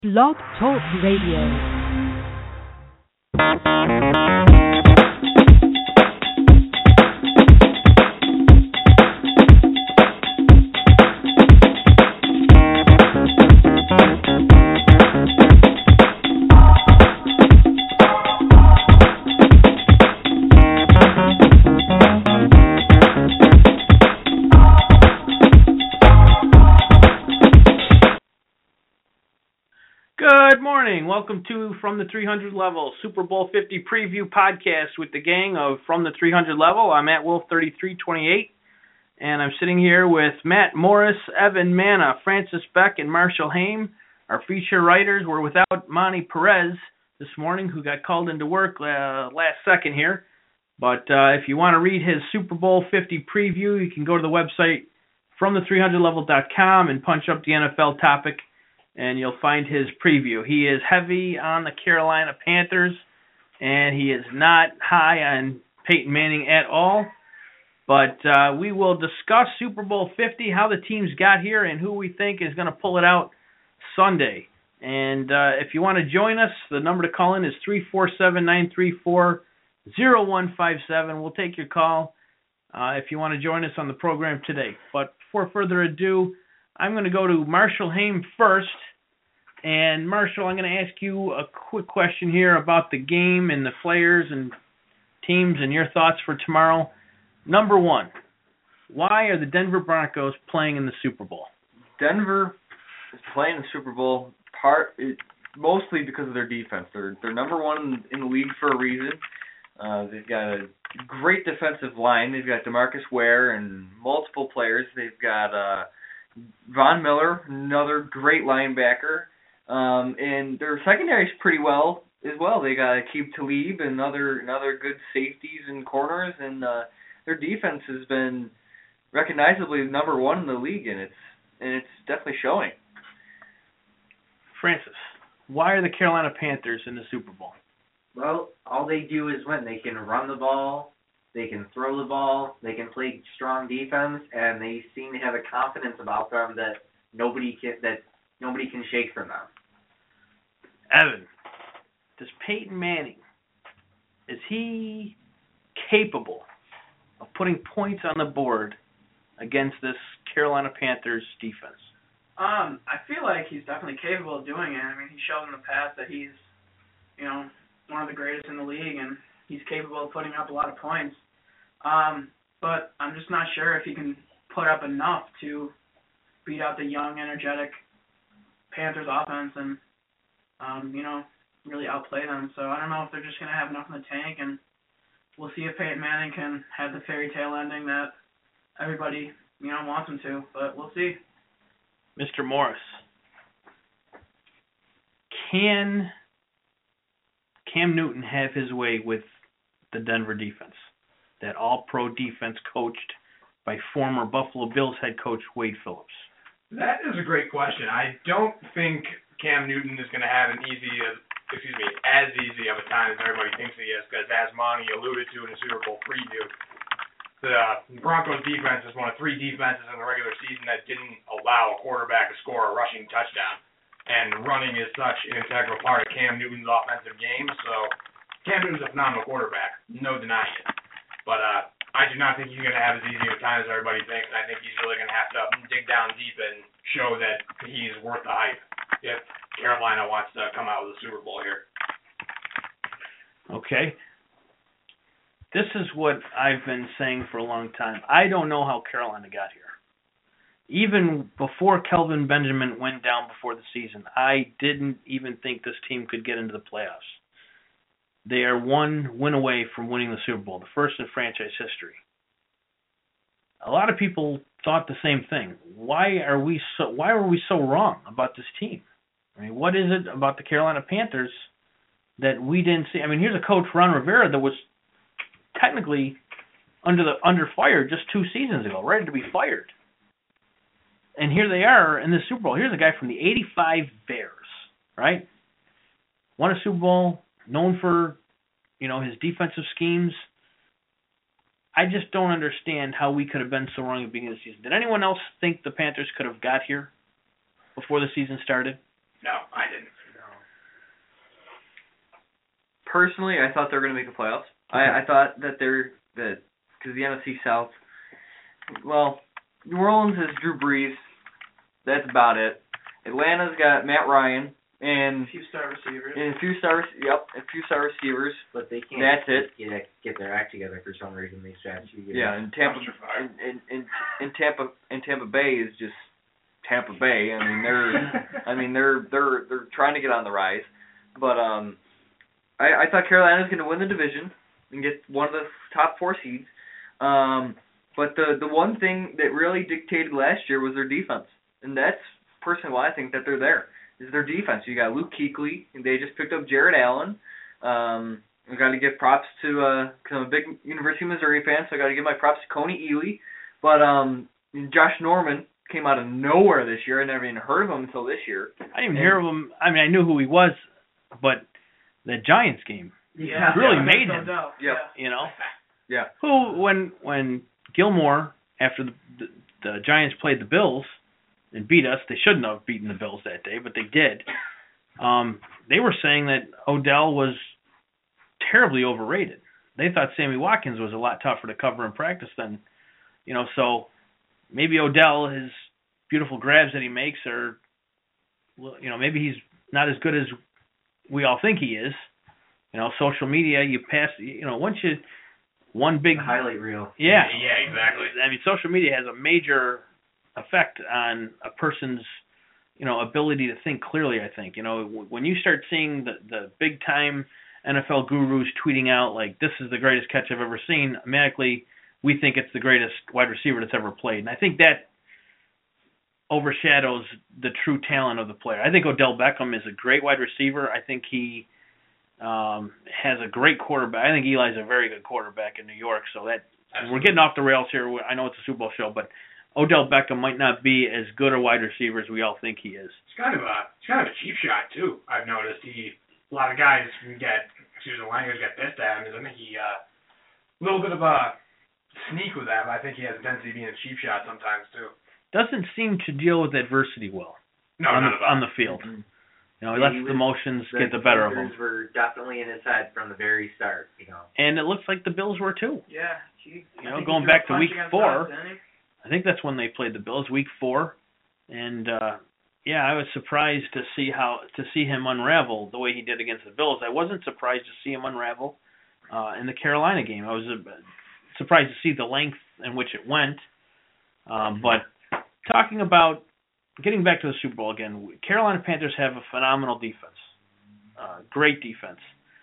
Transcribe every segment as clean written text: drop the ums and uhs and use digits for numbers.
Blog Talk Radio. Good morning. Welcome to From the 300 Level, Super Bowl 50 preview podcast with the gang of From the 300 Level. I'm at Wolf3328, and I'm sitting here with Matt Morris, Evan Manna, Francis Beck, and Marshall Haim. Our feature writers were without Monty Perez this morning, who got called into work last second here. But if you want to read his Super Bowl 50 preview, you can go to the website fromthe300level.com and punch up the NFL topic, and you'll find his preview. He is heavy on the Carolina Panthers, and he is not high on Peyton Manning at all. But we will discuss Super Bowl 50, how the teams got here, and who we think is going to pull it out Sunday. And if you want to join us, the number to call in is 347-934-0157. We'll take your call if you want to join us on the program today. But before further ado, I'm going to go to Marshall Haim first. And Marshall, I'm going to ask you a quick question here about the game and the players and teams and your thoughts for tomorrow. Number one, why are the Denver Broncos playing in the Super Bowl? Denver is playing the Super Bowl mostly because of their defense. They're number one in the league for a reason. They've got a great defensive line. They've got DeMarcus Ware and multiple players. They've got Von Miller, another great linebacker. And their secondary is pretty well as well. They got Aqib Talib and other good safeties and corners, and their defense has been recognizably number one in the league, and it's definitely showing. Francis, why are the Carolina Panthers in the Super Bowl? Well, all they do is win. They can run the ball, they can throw the ball, they can play strong defense, and they seem to have a confidence about them that nobody can shake from them. Evan, does Peyton Manning, is he capable of putting points on the board against this Carolina Panthers defense? I feel like he's definitely capable of doing it. I mean, he showed in the past that he's, one of the greatest in the league, and he's capable of putting up a lot of points. But I'm just not sure if he can put up enough to beat out the young, energetic Panthers offense and, really outplay them. So I don't know if they're just going to have enough in the tank, and we'll see if Peyton Manning can have the fairy tale ending that everybody, wants him to. But we'll see. Mr. Morris, can Cam Newton have his way with the Denver defense? That all-pro defense coached by former Buffalo Bills head coach Wade Phillips? That is a great question. I don't think Cam Newton is going to have as easy of a time as everybody thinks he is, because as Monty alluded to in the Super Bowl preview, the Broncos defense is one of three defenses in the regular season that didn't allow a quarterback to score a rushing touchdown. And running is such an integral part of Cam Newton's offensive game, so Cam Newton's a phenomenal quarterback, no denying it. But I do not think he's going to have as easy of a time as everybody thinks, and I think he's really going to have to dig down deep and show that he's worth the hype if Carolina wants to come out with a Super Bowl here. Okay. This is what I've been saying for a long time. I don't know how Carolina got here. Even before Kelvin Benjamin went down before the season, I didn't even think this team could get into the playoffs. They are one win away from winning the Super Bowl, the first in franchise history. A lot of people thought the same thing. Why were we so wrong about this team? I mean, what is it about the Carolina Panthers that we didn't see? I mean, here's a coach, Ron Rivera, that was technically under fire just 2 seasons ago, ready to be fired. And here they are in the Super Bowl. Here's a guy from the '85 Bears, right? Won a Super Bowl, known for, his defensive schemes. I just don't understand how we could have been so wrong at the beginning of the season. Did anyone else think the Panthers could have got here before the season started? No, I didn't. Personally, I thought they were going to make the playoffs. I thought that because the NFC South, well, New Orleans has Drew Brees. That's about it. Atlanta's got Matt Ryan and A few star receivers. a few star receivers. But they can't That's it. get their act together for some reason. They strategy. Yeah, and Tampa and Tampa Bay is just Tampa Bay. I mean they're trying to get on the rise, but I thought Carolina was going to win the division and get one of the top 4 seeds. But the one thing that really dictated last year was their defense, and that's personally why I think that they're there. Is their defense. You got Luke Kuechly, and they just picked up Jared Allen. I got to give props to cause I'm a big University of Missouri fan, so I got to give my props to Coney Ely. But Josh Norman came out of nowhere this year. I never even heard of him until this year. I didn't even hear of him. I mean, I knew who he was, but the Giants game really made him. Yep. You know. Yeah. Who when Gilmore after the Giants played the Bills and beat us, they shouldn't have beaten the Bills that day, but they did. They were saying that Odell was terribly overrated. They thought Sammy Watkins was a lot tougher to cover in practice than, so maybe Odell, his beautiful grabs that he makes are, maybe he's not as good as we all think he is. Social media, you pass, once you, one big highlight reel. Yeah. Yeah, exactly. I mean, social media has a major effect on a person's, ability to think clearly, I think. When you start seeing the big-time NFL gurus tweeting out, like, this is the greatest catch I've ever seen, automatically we think it's the greatest wide receiver that's ever played. And I think that overshadows the true talent of the player. I think Odell Beckham is a great wide receiver. I think he has a great quarterback. I think Eli's a very good quarterback in New York. So that we're getting off the rails here. I know it's a Super Bowl show, but Odell Beckham might not be as good a wide receiver as we all think he is. It's kind of a cheap shot too. I've noticed a lot of guys get pissed at him. I think he a little bit of a sneak with that, but I think he has a tendency of being a cheap shot sometimes too. Doesn't seem to deal with adversity well. No, on the field. Mm-hmm. He lets the emotions get the better of him. The were definitely in his head from the very start. And it looks like the Bills were too. Yeah. Going back to week 4. I think that's when they played the Bills, week 4, and I was surprised to see him unravel the way he did against the Bills. I wasn't surprised to see him unravel in the Carolina game. I was surprised to see the length in which it went. But talking about getting back to the Super Bowl again, Carolina Panthers have a phenomenal defense, great defense.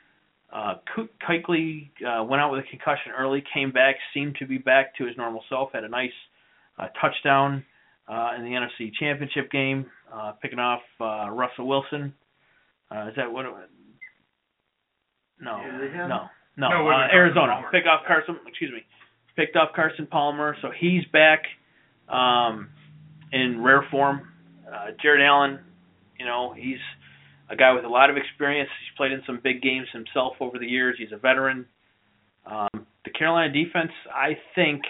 Kuechly went out with a concussion early, came back, seemed to be back to his normal self, had a nice touchdown in the NFC Championship game, picking off Russell Wilson. Is that what? No, Arizona. Picked off Carson Palmer. So he's back in rare form. Jared Allen, he's a guy with a lot of experience. He's played in some big games himself over the years. He's a veteran. The Carolina defense, I think,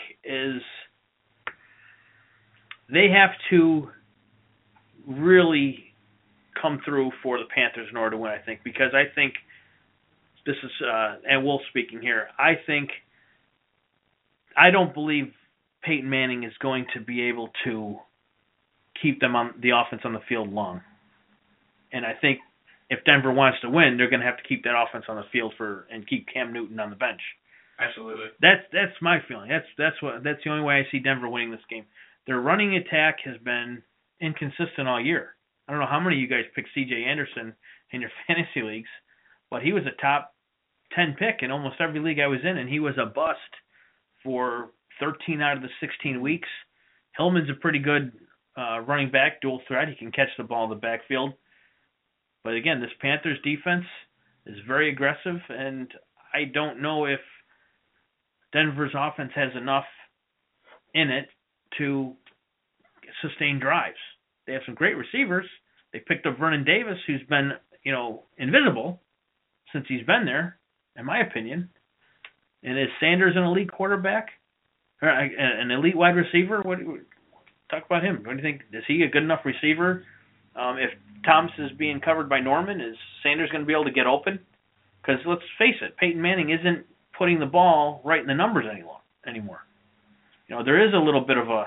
they have to really come through for the Panthers in order to win, I think, because I think this is, and Wolf speaking here, I don't believe Peyton Manning is going to be able to keep them on the offense on the field long. And I think if Denver wants to win, they're going to have to keep that offense on the field and keep Cam Newton on the bench. Absolutely. That's my feeling. That's the only way I see Denver winning this game. Their running attack has been inconsistent all year. I don't know how many of you guys picked C.J. Anderson in your fantasy leagues, but he was a top 10 pick in almost every league I was in, and he was a bust for 13 out of the 16 weeks. Hillman's a pretty good running back, dual threat. He can catch the ball in the backfield. But again, this Panthers defense is very aggressive, and I don't know if Denver's offense has enough in it to sustain drives. They have some great receivers. They picked up Vernon Davis, who's been, invisible since he's been there, in my opinion. And is Sanders an elite quarterback? Or an elite wide receiver? Talk about him. What do you think? Is he a good enough receiver If Thomas is being covered by Norman, is Sanders going to be able to get open? Because let's face it, Peyton Manning isn't putting the ball right in the numbers anymore. There is a little bit of a,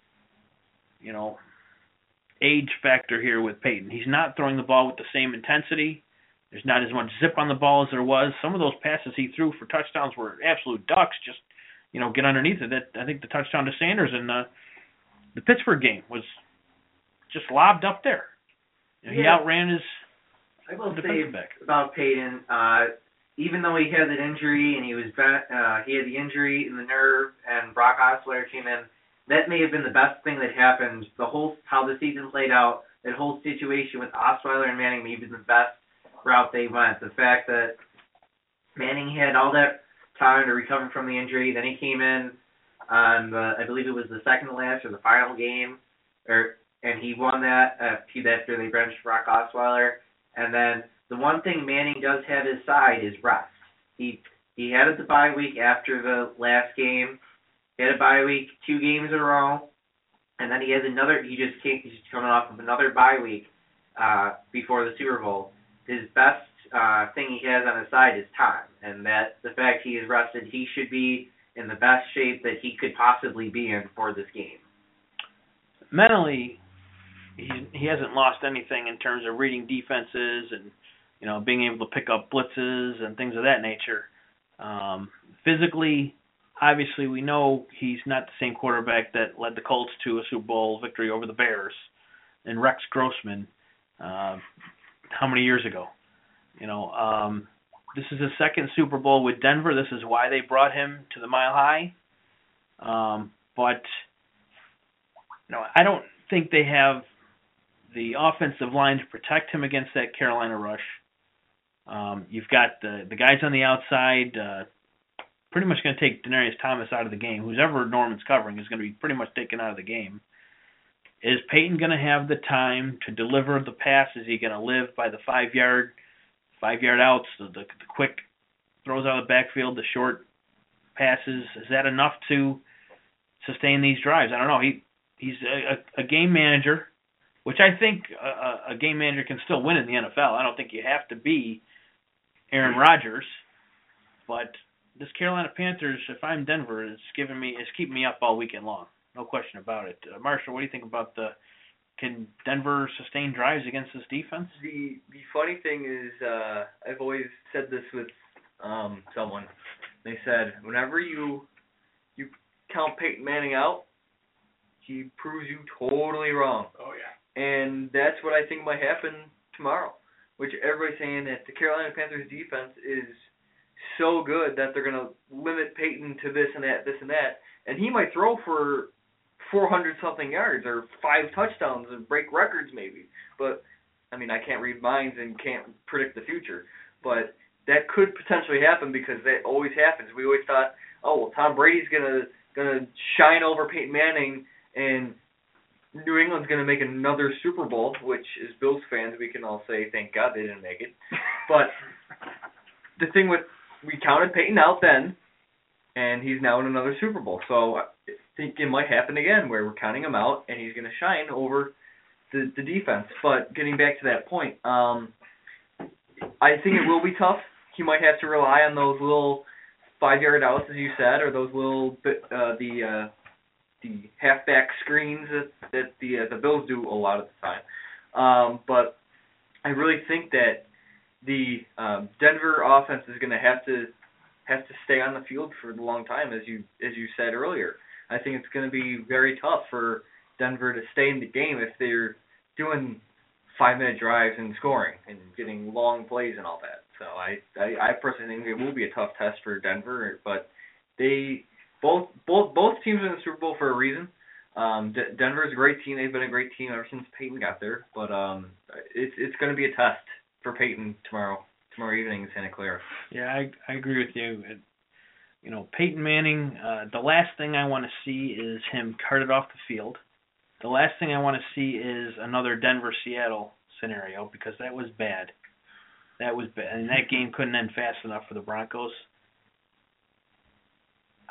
age factor here with Peyton. He's not throwing the ball with the same intensity. There's not as much zip on the ball as there was. Some of those passes he threw for touchdowns were absolute ducks. Just, get underneath it. I think the touchdown to Sanders in the Pittsburgh game was just lobbed up there. He outran his defensive back. About Peyton, even though he had that injury and he had the injury in the nerve and Brock Osweiler came in, that may have been the best thing that happened. How the season played out, that whole situation with Osweiler and Manning may have been the best route they went. The fact that Manning had all that time to recover from the injury, then he came in on I believe it was the second to last or the final game, and he won that after they benched Brock Osweiler. And then the one thing Manning does have his side is rest. He had the bye week after the last game. He had a bye week 2 games in a row, and then he has another. He's coming off of another bye week before the Super Bowl. His best thing he has on his side is time, and that the fact he is rested, he should be in the best shape that he could possibly be in for this game. Mentally, he hasn't lost anything in terms of reading defenses and being able to pick up blitzes and things of that nature. Physically, obviously, we know he's not the same quarterback that led the Colts to a Super Bowl victory over the Bears and Rex Grossman how many years ago. This is his second Super Bowl with Denver. This is why they brought him to the Mile High. But I don't think they have the offensive line to protect him against that Carolina rush. You've got the guys on the outside pretty much going to take Denarius Thomas out of the game. Who's ever Norman's covering is going to be pretty much taken out of the game. Is Peyton going to have the time to deliver the pass? Is he going to live by the 5-yard outs, the quick throws out of the backfield, the short passes? Is that enough to sustain these drives? I don't know. He's a game manager, which I think a game manager can still win in the NFL. I don't think you have to be Aaron Rodgers, but this Carolina Panthers, if I'm Denver, is keeping me up all weekend long. No question about it. Marshall, what do you think about can Denver sustain drives against this defense? The funny thing is, I've always said this with someone. They said whenever you count Peyton Manning out, he proves you totally wrong. Oh yeah. And that's what I think might happen tomorrow. Which everybody's saying that the Carolina Panthers defense is so good that they're going to limit Peyton to this and that, and he might throw for 400-something yards or 5 touchdowns and break records maybe. But, I mean, I can't read minds and can't predict the future. But that could potentially happen because that always happens. We always thought, Tom Brady's gonna shine over Peyton Manning and New England's going to make another Super Bowl, which as Bills fans we can all say, thank God they didn't make it. But the thing we counted Peyton out then, and he's now in another Super Bowl. So I think it might happen again where we're counting him out, and he's going to shine over the defense. But getting back to that point, I think it will be tough. He might have to rely on those little 5-yard outs, as you said, or those little the halfback screens that the Bills do a lot of the time. But I really think that the Denver offense is going to have to stay on the field for a long time, as you said earlier. I think it's going to be very tough for Denver to stay in the game if they're doing 5-minute drives and scoring and getting long plays and all that. So I personally think it will be a tough test for Denver, but they both teams are in the Super Bowl for a reason. Denver is a great team. They've been a great team ever since Peyton got there. But it's going to be a test for Peyton tomorrow evening in Santa Clara. Yeah, I agree with you. Peyton Manning, the last thing I want to see is him carted off the field. The last thing I want to see is another Denver-Seattle scenario because that was bad. That was bad. And that game couldn't end fast enough for the Broncos.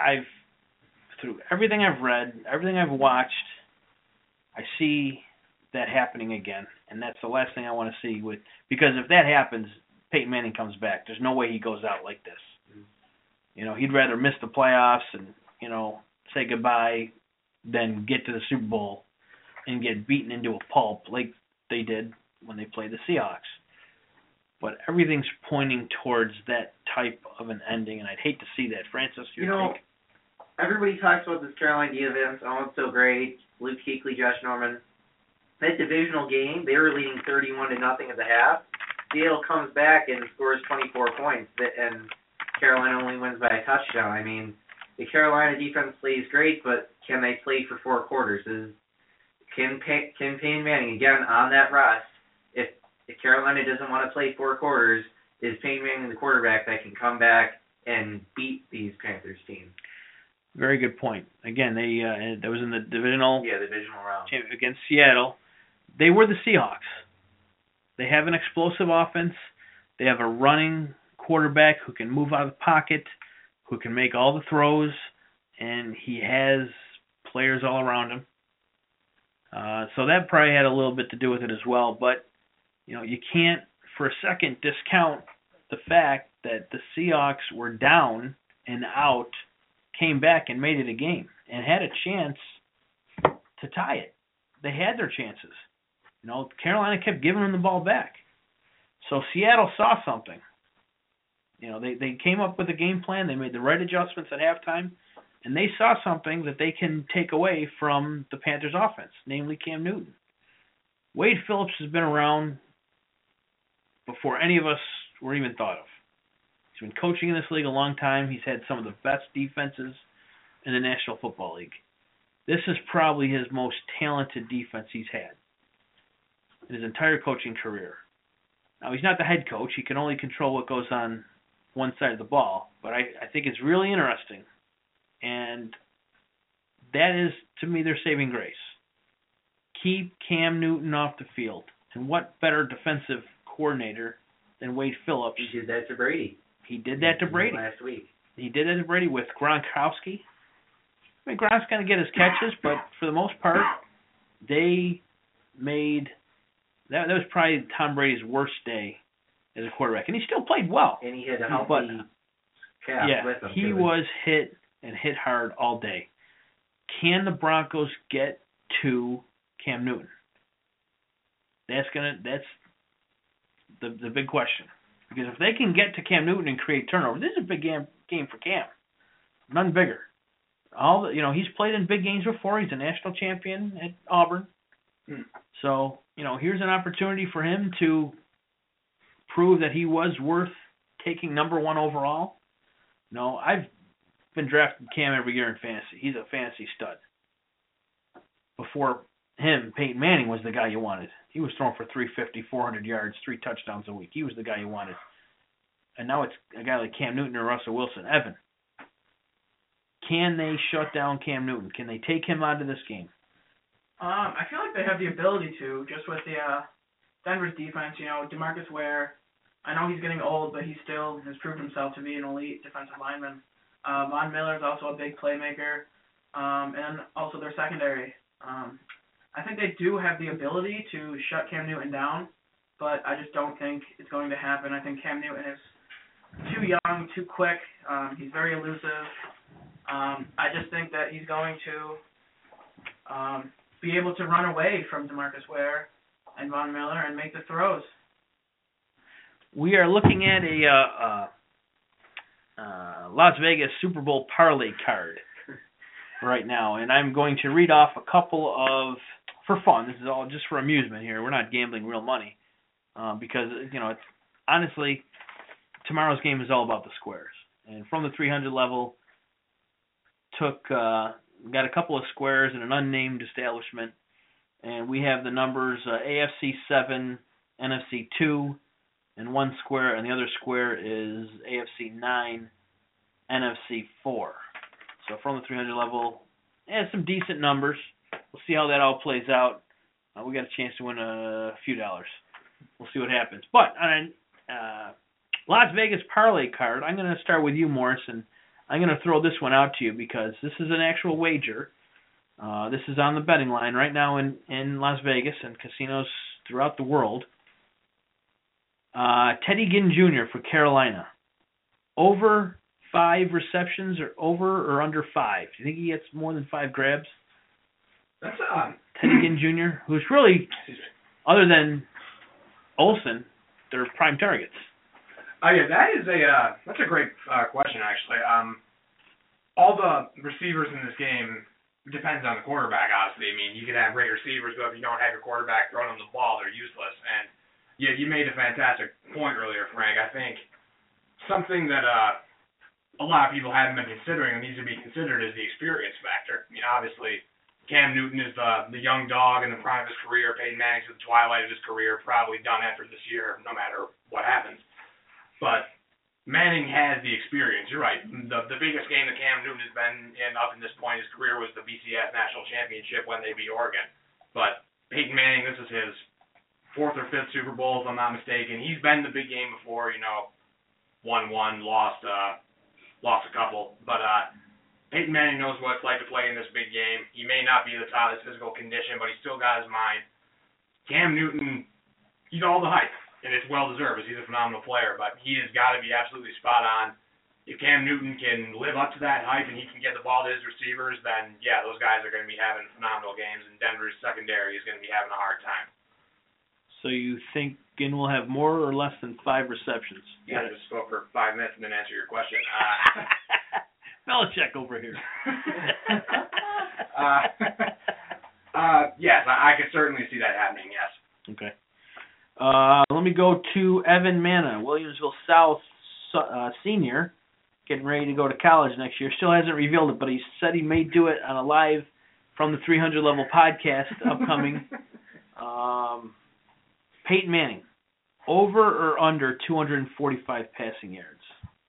Through everything I've read, everything I've watched, I see that happening again, and that's the last thing I want to see because if that happens, Peyton Manning comes back. There's no way he goes out like this. He'd rather miss the playoffs and, say goodbye than get to the Super Bowl and get beaten into a pulp like they did when they played the Seahawks. But everything's pointing towards that type of an ending, and I'd hate to see that. Francis, everybody talks about this Carolina defense. Oh, it's so great. Luke Kuechly, Josh Norman. That divisional game, they were leading 31-0 at the half. Seattle comes back and scores 24 points, and Carolina only wins by a touchdown. I mean, the Carolina defense plays great, but can they play for 4 quarters? Can Peyton Manning, again, on that rust, if Carolina doesn't want to play 4 quarters, is Peyton Manning the quarterback that can come back and beat these Panthers teams? Very good point. Again, that was in the divisional round against Seattle. They were the Seahawks. They have an explosive offense. They have a running quarterback who can move out of the pocket, who can make all the throws, and he has players all around him. So that probably had a little bit to do with it as well. But, you can't for a second discount the fact that the Seahawks were down and out, came back and made it a game, and had a chance to tie it. They had their chances. Carolina kept giving them the ball back. So Seattle saw something. They came up with a game plan. They made the right adjustments at halftime, and they saw something that they can take away from the Panthers' offense, namely Cam Newton. Wade Phillips has been around before any of us were even thought of. He's been coaching in this league a long time. He's had some of the best defenses in the National Football League. This is probably his most talented defense he's had in his entire coaching career. Now, he's not the head coach. He can only control what goes on one side of the ball. But I think it's really interesting. And that is, to me, their saving grace. Keep Cam Newton off the field. And what better defensive coordinator than Wade Phillips? He did that to Brady. He did that to Brady. Last week. He did that to Brady with Gronkowski. I mean, Gronk's going to get his catches, but for the most part, they made... That was probably Tom Brady's worst day as a quarterback. And he still played well. And he had a healthy calf with him. He was hit and hit hard all day. Can the Broncos get to Cam Newton? That's the big question. Because if they can get to Cam Newton and create turnovers, this is a big game for Cam. None bigger. He's played in big games before. He's a national champion at Auburn. So, here's an opportunity for him to prove that he was worth taking number 1 overall. I've been drafting Cam every year in fantasy. He's a fantasy stud. Before him, Peyton Manning was the guy you wanted. He was throwing for 350, 400 yards, 3 touchdowns a week. He was the guy you wanted. And now it's a guy like Cam Newton or Russell Wilson. Evan, can they shut down Cam Newton? Can they take him out of this game? I feel like they have the ability to, just with the Denver's defense. DeMarcus Ware, I know he's getting old, but he still has proved himself to be an elite defensive lineman. Von Miller is also a big playmaker, and also their secondary. I think they do have the ability to shut Cam Newton down, but I just don't think it's going to happen. I think Cam Newton is too young, too quick. He's very elusive. I just think that he's going to be able to run away from DeMarcus Ware and Von Miller and make the throws. We are looking at a Las Vegas Super Bowl parlay card right now, and I'm going to read off a couple of, for fun, this is all just for amusement here, we're not gambling real money, because, it's honestly, tomorrow's game is all about the squares. And from the 300 level, got a couple of squares in an unnamed establishment, and we have the numbers AFC 7, NFC 2, and one square, and the other square is AFC 9, NFC 4. So from the 300 level, some decent numbers. We'll see how that all plays out. We got a chance to win a few dollars. We'll see what happens. But on Las Vegas parlay card, I'm going to start with you, Morris, and I'm going to throw this one out to you because this is an actual wager. This is on the betting line right now in Las Vegas and casinos throughout the world. Teddy Ginn Jr. for Carolina. Over 5 receptions or over or under 5? Do you think he gets more than 5 grabs? That's Teddy Ginn Jr., who's really, other than Olsen, they're prime targets. Yeah, that's a great question, actually. All the receivers in this game depends on the quarterback, obviously. I mean, you could have great receivers, but if you don't have your quarterback throwing them the ball, they're useless. And yeah, you made a fantastic point earlier, Frank. I think something that a lot of people haven't been considering and needs to be considered is the experience factor. I mean, obviously, Cam Newton is the young dog in the prime of his career. Peyton Manning's at the twilight of his career, probably done after this year, no matter what happens. But Manning has the experience. You're right. The biggest game that Cam Newton has been in up in this point in his career was the BCS National Championship when they beat Oregon. But Peyton Manning, this is his 4th or 5th Super Bowl, if I'm not mistaken. He's been the big game before, won one, lost a couple. But Peyton Manning knows what it's like to play in this big game. He may not be the top of his physical condition, but he's still got his mind. Cam Newton, he's all the hype. And it's well-deserved, he's a phenomenal player, but he has got to be absolutely spot on. If Cam Newton can live up to that hype and he can get the ball to his receivers, then, yeah, those guys are going to be having phenomenal games, and Denver's secondary is going to be having a hard time. So you think Ginn will have more or less than 5 receptions? Yeah, I just spoke for 5 minutes and then answer your question. Belichick over here. Yes, I could certainly see that happening, yes. Okay. Let me go to Evan Manna, Williamsville South senior, getting ready to go to college next year. Still hasn't revealed it, but he said he may do it on a live from the 300 Level podcast upcoming. Peyton Manning, over or under 245 passing yards?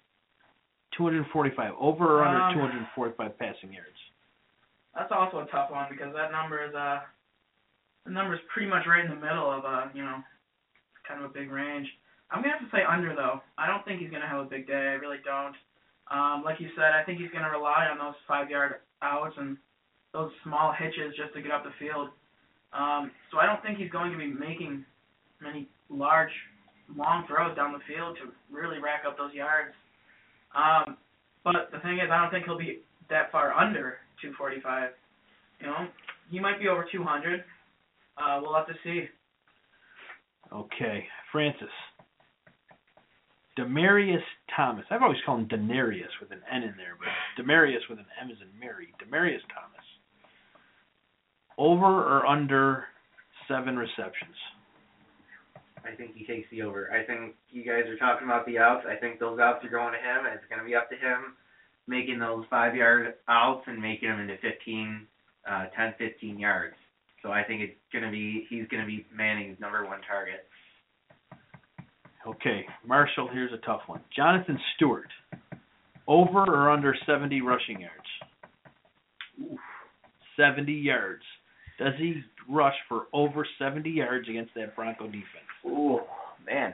245, over or under 245 passing yards? That's also a tough one because that number is pretty much right in the middle of kind of a big range. I'm going to have to say under, though. I don't think he's going to have a big day. I really don't. Like you said, I think he's going to rely on those 5-yard outs and those small hitches just to get up the field. So I don't think he's going to be making many large, long throws down the field to really rack up those yards. But the thing is, I don't think he'll be that far under 245. He might be over 200. We'll have to see. Okay, Francis. Demaryius Thomas. I've always called him Denarius with an N in there, but Demaryius with an M as in Mary. Demaryius Thomas. Over or under 7 receptions? I think he takes the over. I think you guys are talking about the outs. I think those outs are going to him, and it's going to be up to him making those 5-yard outs and making them into 10, 15 yards. So I think he's going to be Manning's number 1 target. Okay, Marshall, here's a tough one. Jonathan Stewart, over or under 70 rushing yards? Oof. 70 yards. Does he rush for over 70 yards against that Bronco defense? Ooh, man.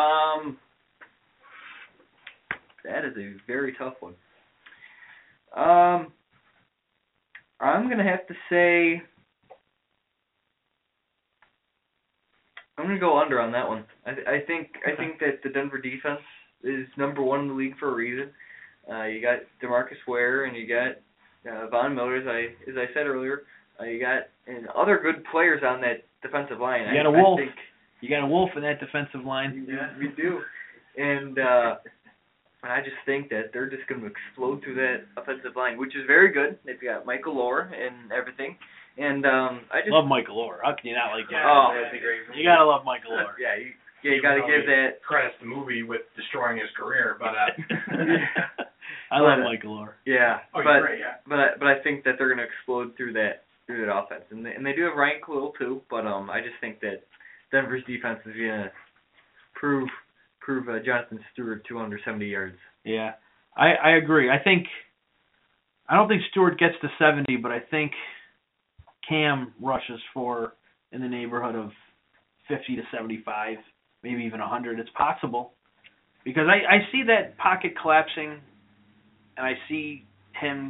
That is a very tough one. I'm going to have to say I'm going to go under on that one. I think that the Denver defense is number 1 in the league for a reason. You got DeMarcus Ware and you got Von Miller, as I said earlier. You got other good players on that defensive line. You got a wolf. You got a wolf in that defensive line. Yeah, we do. And I just think that they're just going to explode through that offensive line, which is very good. They've got Michael Orr and everything. And I just love Michael Orr. How can you not like Yeah, Michael Orr? That'd be great. You gotta love Michael Orr. Yeah, you got to give that credits the movie with destroying his career, but I love Michael Orr. Yeah, oh, but you're great, yeah. but I think that they're going to explode through that offense, and they do have Ryan Khalil too. But I just think that Denver's defense is going to prove Jonathan Stewart to under 70 yards. Yeah, I agree. I don't think Stewart gets to 70, but I think Cam rushes for in the neighborhood of 50 to 75, maybe even 100. It's possible because I see that pocket collapsing, and I see him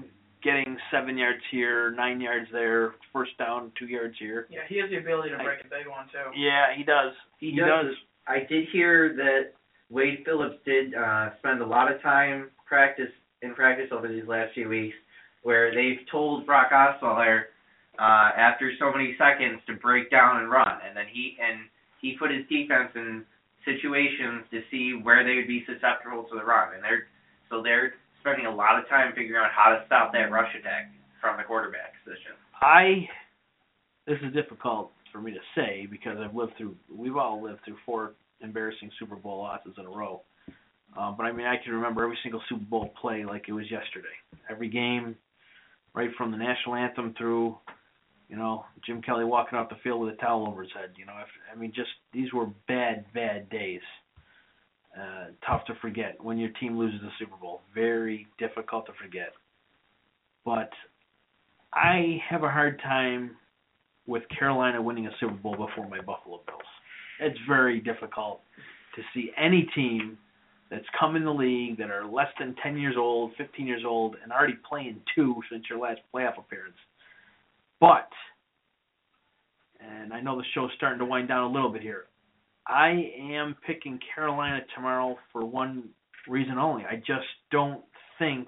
getting 7 yards here, 9 yards there, first down, 2 yards here. Yeah, he has the ability to break a big one too. Yeah, he does. He does. I did hear that Wade Phillips did spend a lot of time in practice over these last few weeks, where they've told Brock Osweiler after so many seconds to break down and run, and then he put his defense in situations to see where they would be susceptible to the run, and they're spending a lot of time figuring out how to stop that rush attack from the quarterback position. This is difficult for me to say because we've all lived through 4 embarrassing Super Bowl losses in a row. But I mean, I can remember every single Super Bowl play like it was yesterday. Every game, right from the national anthem through, Jim Kelly walking off the field with a towel over his head. These were bad days. Tough to forget when your team loses the Super Bowl. Very difficult to forget. But I have a hard time with Carolina winning a Super Bowl before my Buffalo Bills. It's very difficult to see any team that's come in the league that are less than 10 years old, 15 years old, and already playing 2 since your last playoff appearance. But, and I know the show's starting to wind down a little bit here, I am picking Carolina tomorrow for one reason only. I just don't think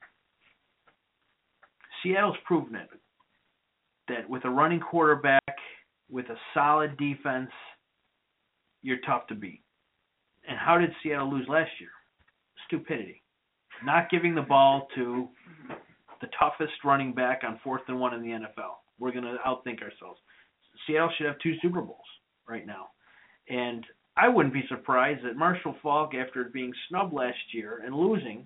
Seattle's proven it. That with a running quarterback, with a solid defense, you're tough to beat. And how did Seattle lose last year? Stupidity. Not giving the ball to the toughest running back on 4th and 1 in the NFL. We're going to outthink ourselves. Seattle should have 2 Super Bowls right now. And I wouldn't be surprised that Marshall Faulk, after being snubbed last year and losing,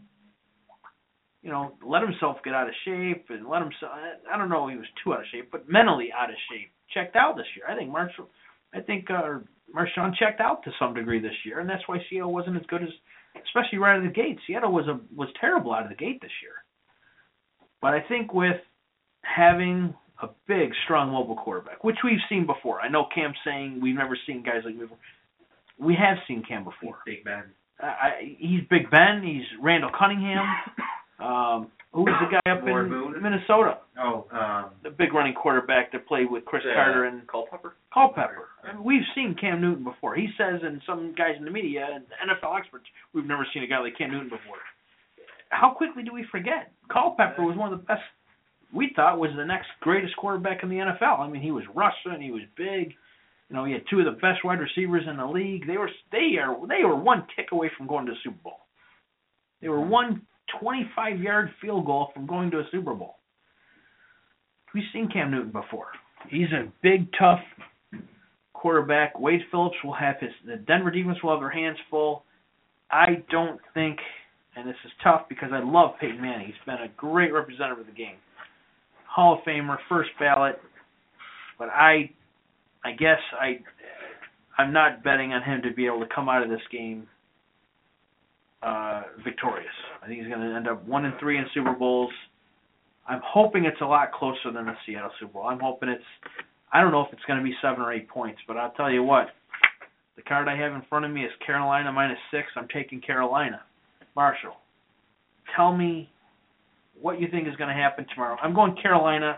let himself get out of shape and I don't know if he was too out of shape, but mentally out of shape. Checked out this year. I think Marshawn checked out to some degree this year, and that's why Seattle wasn't as good as, especially right out of the gate. Seattle was terrible out of the gate this year. But I think with having a big, strong mobile quarterback, which we've seen before. I know Cam's saying we've never seen guys like me before. We have seen Cam before. Big Ben. He's Big Ben. He's Randall Cunningham. Who was the guy up in Minnesota? The big running quarterback that played with Chris Carter and Culpepper. I mean, we've seen Cam Newton before. He says, and some guys in the media, and NFL experts, we've never seen a guy like Cam Newton before. How quickly do we forget? Culpepper was one of the best. We thought was the next greatest quarterback in the NFL. I mean, he was Russian. He was big. He had 2 of the best wide receivers in the league. They were one kick away from going to the Super Bowl. They were one 25-yard field goal from going to a Super Bowl. We've seen Cam Newton before. He's a big, tough quarterback. Wade Phillips will have the Denver defense will have their hands full. I don't think, and this is tough because I love Peyton Manning. He's been a great representative of the game. Hall of Famer, first ballot. But I guess I'm not betting on him to be able to come out of this game victorious. I think he's going to end up 1-3 in Super Bowls. I'm hoping it's a lot closer than the Seattle Super Bowl. I'm hoping I don't know if it's going to be 7 or 8 points, but I'll tell you what, the card I have in front of me is Carolina -6. I'm taking Carolina. Marshall, tell me what you think is going to happen tomorrow. I'm going Carolina.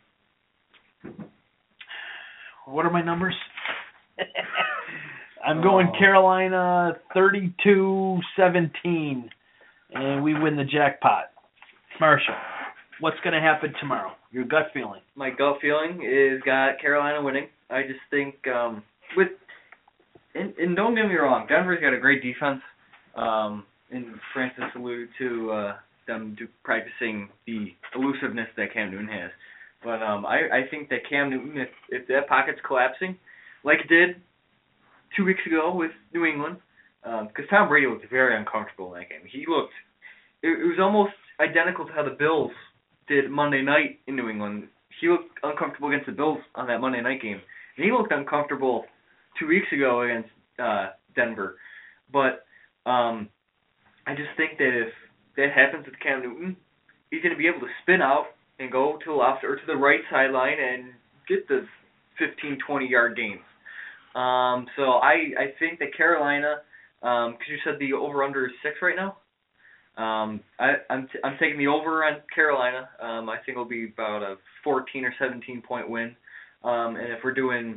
What are my numbers? I'm going Carolina 32-17, and we win the jackpot. Marshall, what's going to happen tomorrow? Your gut feeling. My gut feeling is got Carolina winning. I just think and don't get me wrong, Denver's got a great defense. And Francis alluded to them practicing the elusiveness that Cam Newton has. But I think that Cam Newton, if that pocket's collapsing, like it did 2 weeks ago with New England, because Tom Brady looked very uncomfortable in that game. It was almost identical to how the Bills did Monday night in New England. He looked uncomfortable against the Bills on that Monday night game. And he looked uncomfortable 2 weeks ago against Denver. But I just think that if that happens with Cam Newton, he's going to be able to spin out and go to the left or to the right sideline and get the 15, 20-yard gains. So I think that Carolina, because you said the over-under is 6 right now? I'm taking the over on Carolina. I think it'll be about a 14 or 17 point win. And if we're doing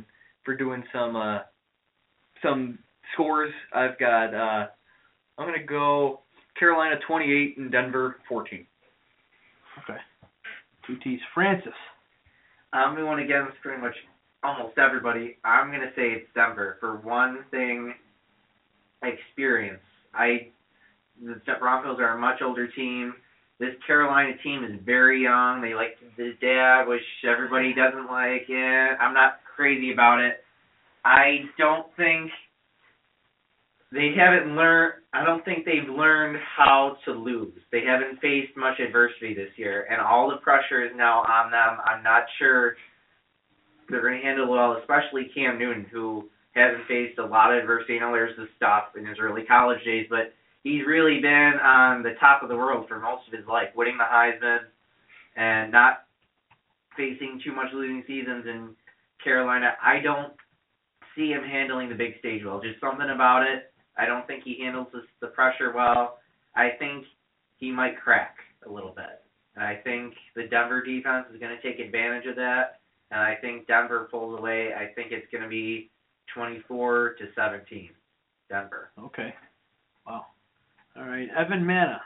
some scores, I've got I'm gonna go Carolina 28 and Denver 14. Okay. 2 T's. Francis. I'm going against pretty much almost everybody. I'm going to say it's Denver. For one thing, experience. The Broncos are a much older team. This Carolina team is very young. They like the dad, which everybody doesn't like. Yeah, I'm not crazy about it. I don't think they've learned how to lose. They haven't faced much adversity this year, and all the pressure is now on them. I'm not sure they're going to handle it well, especially Cam Newton, who hasn't faced a lot of adversity. I know there's this stuff in his early college days, but he's really been on the top of the world for most of his life, winning the Heisman and not facing too much losing seasons in Carolina. I don't see him handling the big stage well. Just something about it. I don't think he handles the pressure well. I think he might crack a little bit. And I think the Denver defense is going to take advantage of that. And I think Denver pulls away. I think it's going to be 24-17, Denver. Okay. Wow. All right. Evan Manna.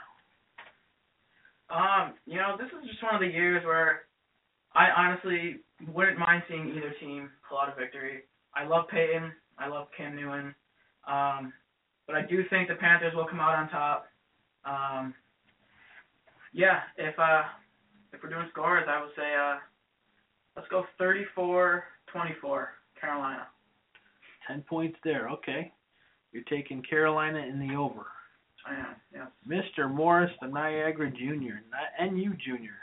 This is just one of the years where I honestly wouldn't mind seeing either team pull out a victory. I love Peyton. I love Cam Newton. But I do think the Panthers will come out on top. If we're doing scores, I would say let's go 34-24, Carolina. 10 points there. Okay. You're taking Carolina in the over. I am, yes. Mr. Morris, the Niagara Jr., not NU Jr.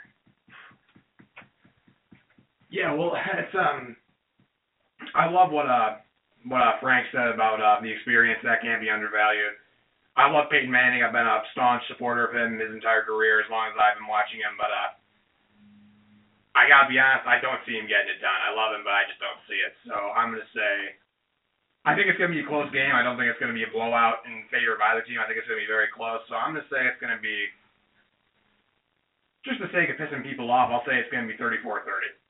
Yeah, well, it's I love what Frank said about the experience. That can't be undervalued. I love Peyton Manning. I've been a staunch supporter of him his entire career, as long as I've been watching him. But I gotta be honest, I don't see him getting it done. I love him, but I just don't see it. So I'm gonna say, I think it's gonna be a close game. I don't think it's gonna be a blowout in favor of either team. I think it's gonna be very close. So I'm gonna say it's gonna be, just for the sake of pissing people off, I'll say it's gonna be 34-30.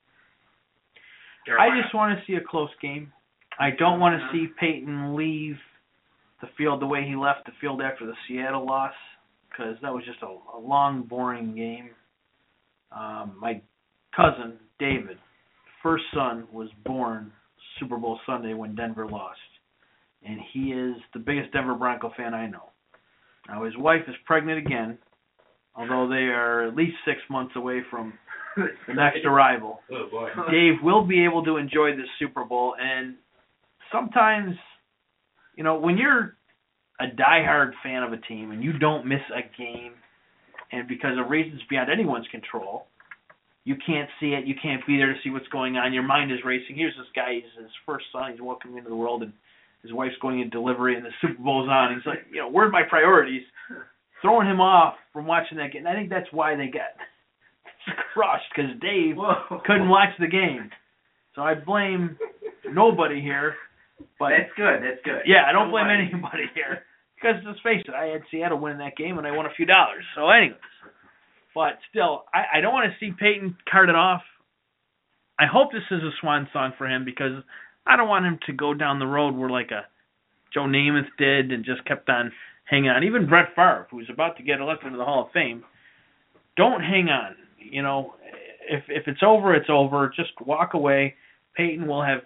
I just want to see a close game. I don't want to see Peyton leave the field the way he left the field after the Seattle loss, because that was just a long, boring game. My cousin, David, first son, was born Super Bowl Sunday when Denver lost, and he is the biggest Denver Bronco fan I know. Now, his wife is pregnant again, although they are at least 6 months away from the next arrival. Oh, boy. Dave will be able to enjoy this Super Bowl, and sometimes, when you're a diehard fan of a team and you don't miss a game, and because of reasons beyond anyone's control, you can't see it, you can't be there to see what's going on, your mind is racing. Here's this guy, he's his first son, he's welcoming into the world, and his wife's going in delivery, and the Super Bowl's on. He's like, where are my priorities? Throwing him off from watching that game. And I think that's why they got crushed, because Dave couldn't watch the game. So I blame nobody here. But That's good. Yeah, I don't blame anybody here. Because let's face it, I had Seattle win that game, and I won a few dollars. So anyways. But still, I don't want to see Peyton carted off. I hope this is a swan song for him, because I don't want him to go down the road where like a Joe Namath did and just kept on hanging on. Even Brett Favre, who's about to get elected to the Hall of Fame, don't hang on. If it's over, it's over. Just walk away. Peyton will have,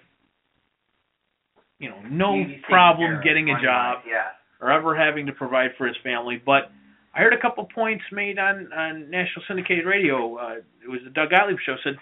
no problem getting a job or ever having to provide for his family. But I heard a couple points made on National Syndicated Radio. It was the Doug Gottlieb show. Said,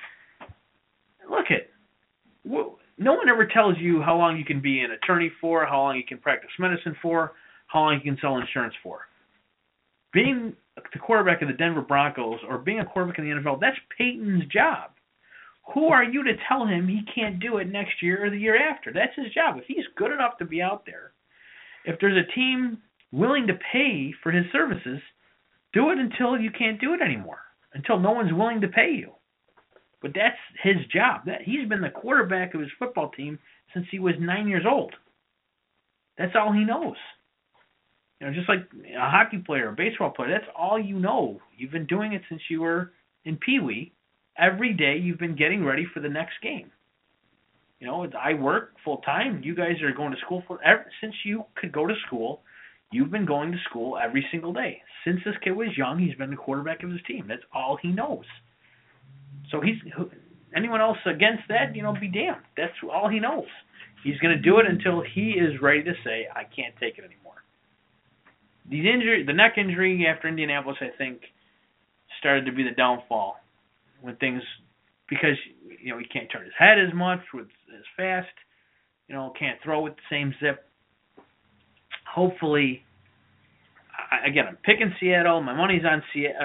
no one ever tells you how long you can be an attorney for, how long you can practice medicine for, how long you can sell insurance for. Being the quarterback of the Denver Broncos or being a quarterback in the NFL, that's Peyton's job. Who are you to tell him he can't do it next year or the year after? That's his job. If he's good enough to be out there, if there's a team willing to pay for his services, do it until you can't do it anymore, until no one's willing to pay you. But that's his job. He's been the quarterback of his football team since he was 9 years old. That's all he knows. just like a hockey player, a baseball player, that's all you know. You've been doing it since you were in Pee Wee. Every day you've been getting ready for the next game. I work full time. You guys are going to school since you could go to school. You've been going to school every single day. Since this kid was young, he's been the quarterback of his team. That's all he knows. So anyone else against that, be damned. That's all he knows. He's going to do it until he is ready to say, I can't take it anymore. The neck injury after Indianapolis, I think, started to be the downfall because he can't turn his head as much, as fast, can't throw with the same zip. Hopefully, again, I'm picking Seattle. My money's on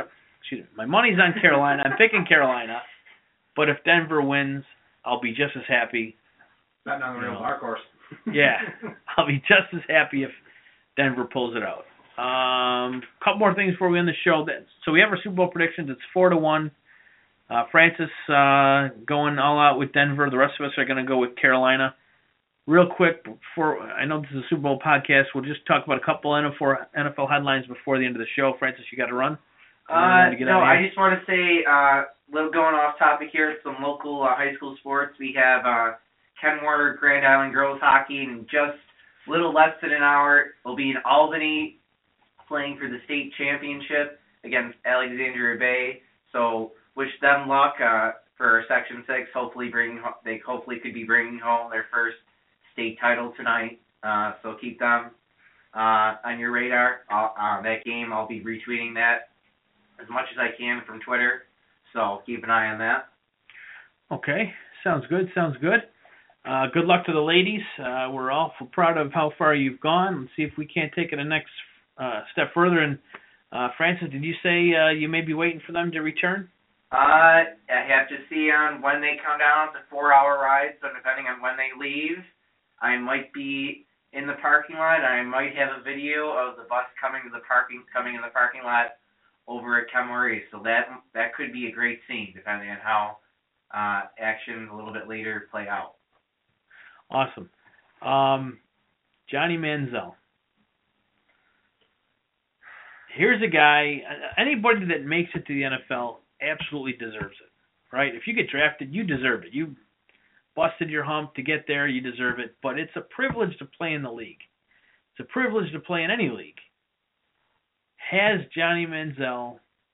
Carolina. I'm picking Carolina. But if Denver wins, I'll be just as happy. Not on the real dark horse. Yeah, I'll be just as happy if Denver pulls it out. Couple more things before we end the show. So we have our Super Bowl predictions. It's 4-1. Francis going all out with Denver. The rest of us are going to go with Carolina. Real quick, before I know this is a Super Bowl podcast, we'll just talk about a couple NFL headlines before the end of the show. Francis, you got to run? I just want to say, little going off topic here, some local high school sports. We have Ken Warner Grand Island girls hockey in just a little less than an hour. We'll be in Albany playing for the state championship against Alexandria Bay. So wish them luck for Section 6. Hopefully could be bringing home their first state title tonight. So keep them on your radar. That game, I'll be retweeting that as much as I can from Twitter. So keep an eye on that. Okay, sounds good. Good luck to the ladies. We're awful proud of how far you've gone. Let's see if we can't take it a next step further. And Francis, did you say you may be waiting for them to return? I have to see on when they come down. It's a 4-hour ride, so depending on when they leave, I might be in the parking lot. I might have a video of the bus coming in the parking lot over at Kemmery. So that could be a great scene, depending on how actions a little bit later play out. Awesome. Johnny Manziel. Here's a guy, anybody that makes it to the NFL absolutely deserves it, right? If you get drafted, you deserve it. You busted your hump to get there, you deserve it. But it's a privilege to play in the league. It's a privilege to play in any league. Has Johnny Manziel,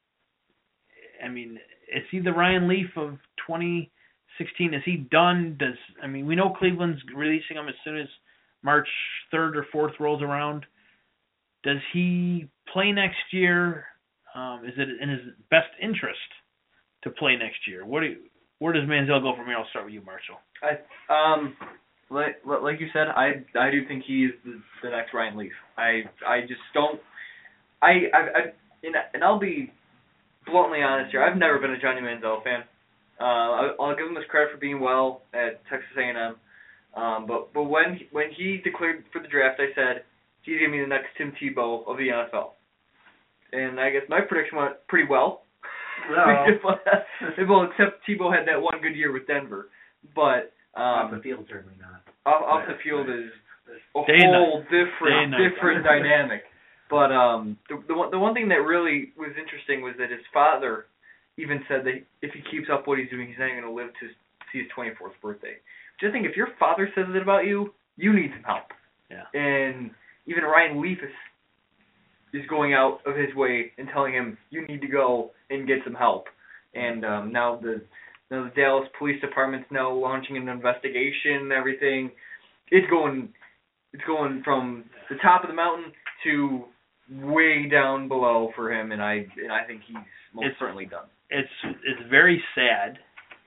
is he the Ryan Leaf of 2016? Is he done? We know Cleveland's releasing him as soon as March 3rd or 4th rolls around. Does he play next year? Is it in his best interest to play next year? Where does Manziel go from here? I'll start with you, Marshall. Like you said, I do think he's the next Ryan Leaf. I just don't. And I'll be bluntly honest here. I've never been a Johnny Manziel fan. I'll give him his credit for being well at Texas A&M. But when he declared for the draft, I said he's gonna be the next Tim Tebow of the NFL. And I guess my prediction went pretty well. No. Well, except Tebow had that one good year with Denver. But off the field, certainly not. Off the field is a whole different dynamic. But the one thing that really was interesting was that his father even said that if he keeps up what he's doing, he's not even going to live to see his 24th birthday. Which I think if your father says it about you, you need some help. Yeah. And even Ryan Leaf is going out of his way and telling him you need to go and get some help. And now the Dallas Police Department's now launching an investigation and everything. It's going from the top of the mountain to way down below for him, and I think he's most certainly done. It's very sad.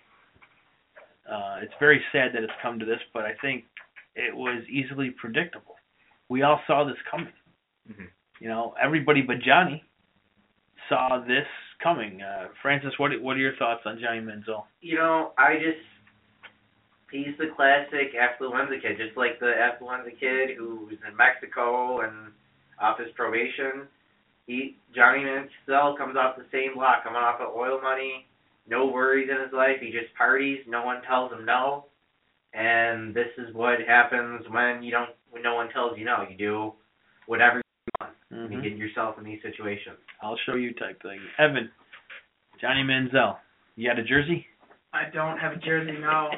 It's very sad that it's come to this, but I think it was easily predictable. We all saw this coming. Mm-hmm. Everybody but Johnny saw this coming. Francis, what are your thoughts on Johnny Manziel? He's the classic affluenza kid, just like the affluenza kid who was in Mexico and off his probation. Johnny Manziel comes off the same block, coming off of oil money, no worries in his life. He just parties. No one tells him no. And this is what happens when no one tells you no. You do whatever you want. yourself in these situations. I'll show you type thing. Evan, Johnny Manziel, you got a jersey? I don't have a jersey, no.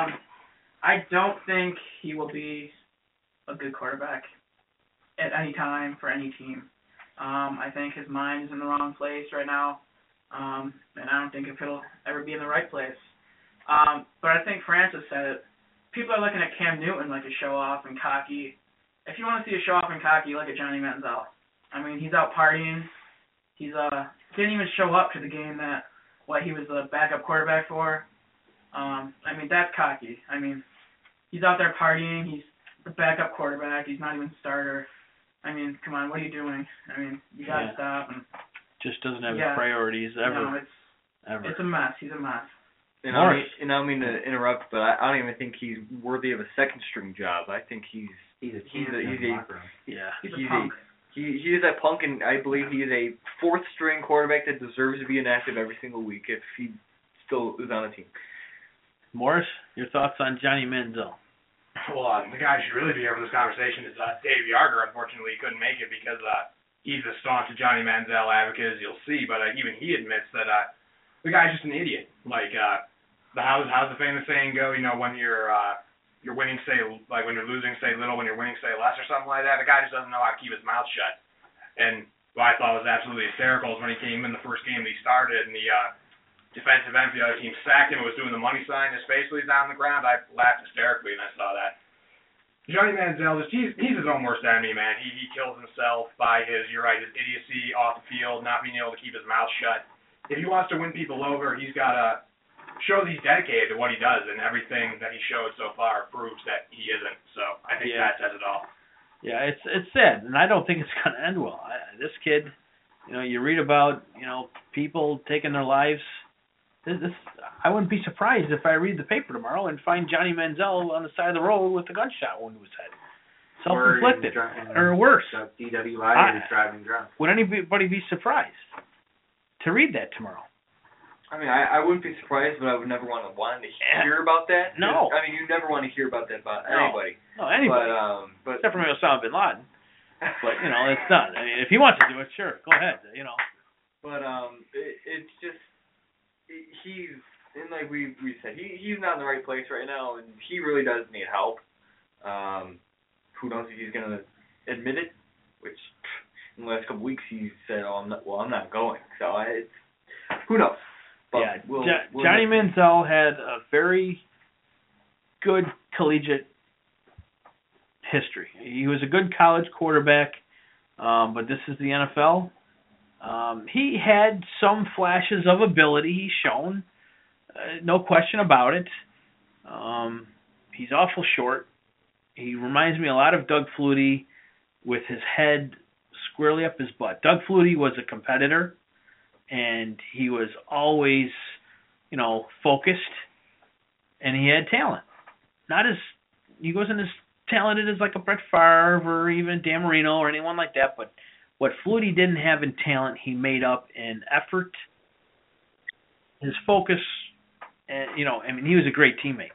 I don't think he will be a good quarterback at any time for any team. I think his mind is in the wrong place right now, and I don't think if he'll ever be in the right place. But I think Francis said it. People are looking at Cam Newton like a show-off and cocky. If you want to see a show-off and cocky, look at Johnny Manziel. I mean, he's out partying. He's didn't even show up to the game that he was the backup quarterback for. I mean, that's cocky. I mean, he's out there partying. He's the backup quarterback. He's not even starter. I mean, come on, what are you doing? I mean, you got to stop. And just doesn't have his priorities ever. No, it's a mess. He's a mess. And I don't mean to interrupt, but I don't even think he's worthy of a second string job. I think he's a punk. He is a punk, and I believe he is a fourth string quarterback that deserves to be inactive every single week if he still is on a team. Morris, your thoughts on Johnny Manziel? Well, the guy who should really be here for this conversation is Dave Yarger. Unfortunately, he couldn't make it because he's a staunch Johnny Manziel advocate, as you'll see. But even he admits that the guy's just an idiot. Like, how's the famous saying go? You know, when you're winning, say, like when you're losing, say little. When you're winning, say less, or something like that. The guy just doesn't know how to keep his mouth shut. And what I thought was absolutely hysterical is when he came in the first game that he started, and the defensive end for the other team sacked him and was doing the money sign. His face was down on the ground. I laughed hysterically when I saw that. Johnny Manziel, he's his own worst enemy, man. He kills himself by his idiocy off the field, not being able to keep his mouth shut. If he wants to win people over, he's got to show that he's dedicated to what he does, and everything that he showed so far proves that he isn't. So I think that says it all. Yeah, it's sad, and I don't think it's going to end well. This kid, you read about, people taking their lives. I wouldn't be surprised if I read the paper tomorrow and find Johnny Manziel on the side of the road with a gunshot wound to his head. Self-inflicted. Or worse. DWI or driving drunk. Would anybody be surprised to read that tomorrow? I mean, I wouldn't be surprised, but I would never want to hear about that. No. I mean, you never want to hear about that about anybody. No, anybody. But except for Osama bin Laden. But, it's done. I mean, if he wants to do it, sure, go ahead, But it's just, he's, and like we said, he's not in the right place right now, and he really does need help. Who knows if he's going to admit it, which in the last couple weeks he said, I'm not going. So who knows? But Johnny Manziel had a very good collegiate history. He was a good college quarterback, but this is the NFL. He had some flashes of ability he's shown, no question about it. He's awful short. He reminds me a lot of Doug Flutie with his head squarely up his butt. Doug Flutie was a competitor, and he was always, focused, and he had talent. He wasn't as talented as like a Brett Favre or even Dan Marino or anyone like that, but what Flutie didn't have in talent, he made up in effort, his focus, and he was a great teammate.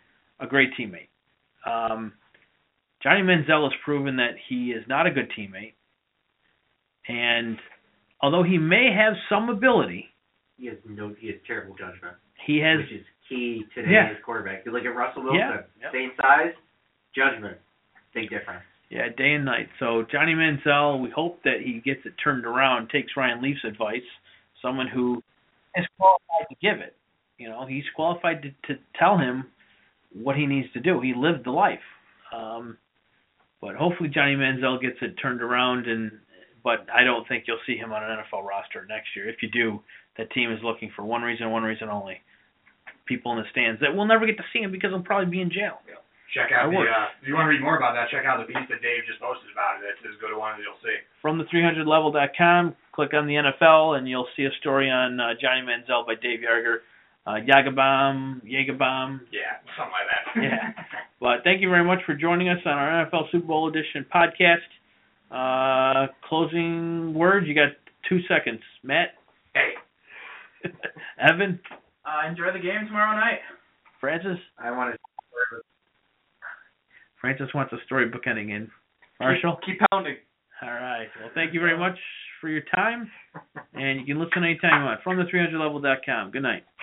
Johnny Manziel has proven that he is not a good teammate, and although he may have some ability, he has terrible judgment. Which is key to today's quarterback. You look at Russell Wilson, same size, judgment, big difference. Yeah, day and night. So Johnny Manziel, we hope that he gets it turned around, takes Ryan Leaf's advice, someone who is qualified to give it. He's qualified to tell him what he needs to do. He lived the life. But hopefully Johnny Manziel gets it turned around, but I don't think you'll see him on an NFL roster next year. If you do, that team is looking for one reason only. People in the stands that we'll never get to see him because he'll probably be in jail. Yeah. Check out if you want to read more about that, check out the piece that Dave just posted about it. It's as good a one as you'll see. From the300level.com, click on the NFL, and you'll see a story on Johnny Manziel by Dave Yarger. Jagerbomb. Yeah, something like that. Yeah. But thank you very much for joining us on our NFL Super Bowl edition podcast. Closing words, you got 2 seconds. Matt? Hey. Evan? Enjoy the game tomorrow night. Francis? Francis wants a storybook ending in. Marshall? Keep pounding. All right. Well, thank you very much for your time, and you can listen anytime you want from the300level.com. Good night.